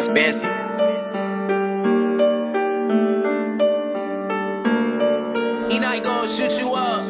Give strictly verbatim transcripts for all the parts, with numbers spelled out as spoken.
expensive. He not gonna shoot you up.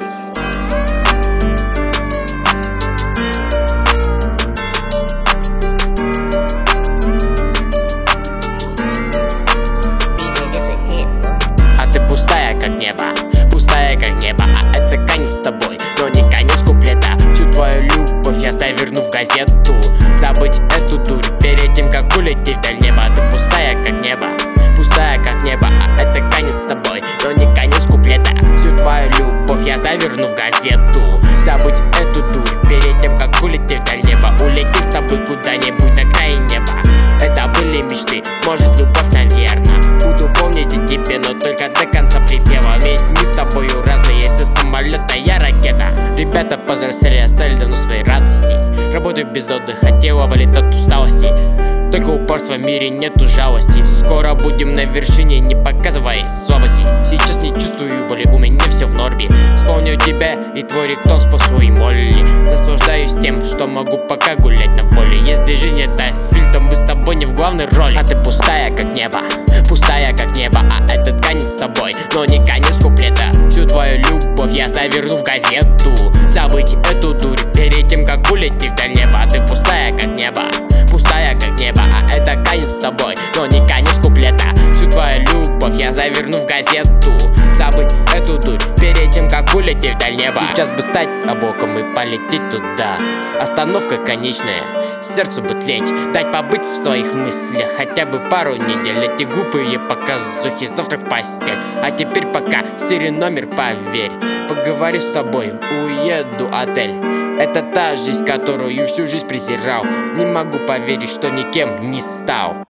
А ты пустая, как небо, пустая, как небо. А это конец с тобой, но не конец куплета. Всю твою любовь я заверну в газету. Забыть эту дурь перед тем, как улететь вдаль неба. Ты пустая, как небо, пустая, как небо. А это конец с тобой, но не конец куплета. Всю твою любовь я заверну в газету. Забыть эту дурь перед тем, как улететь вдаль неба. Улети с тобой куда-нибудь на край неба. Это были мечты, может любовь, наверно. Буду помнить о тебе, но только до конца припева. Ведь мы с тобою разные, ты самолет, а я ракета. Ребята повзрослели, оставили давно свои радости. Работаю без отдыха, тело болит от усталости. Только упорства в мире нету жалости. Скоро будем на вершине, не показывай слабости. Сейчас не чувствую боли, у меня все в норме. Вспомню тебя и твой рингтон спасу и молли. Наслаждаюсь тем, что могу пока гулять на воле. Если жизнь это фильм, то мы с тобой не в главной роли. А ты пустая, как небо, пустая, как небо. А этот конец с тобой, но не конец куплета. Всю твою любовь я заверну в газету. Забыть эту дурь перед тем, как улететь вдаль неба. Ты пустая, как небо, пустая, как небо. А это конец с тобой, но не конец куплета. Всю твою любовь я заверну в газету. Забыть эту дурь перед тем, как улететь вдаль неба. Сейчас бы стать облаком и полететь туда. Остановка конечная, сердцу бы тлеть. Дать побыть в своих мыслях хотя бы пару недель. Эти глупые показухи, завтра в постель. А теперь пока, стери номер, поверь. Поговорю с тобой, уеду отель. Это та жизнь, которую всю жизнь презирал. Не могу поверить, что никем не стал.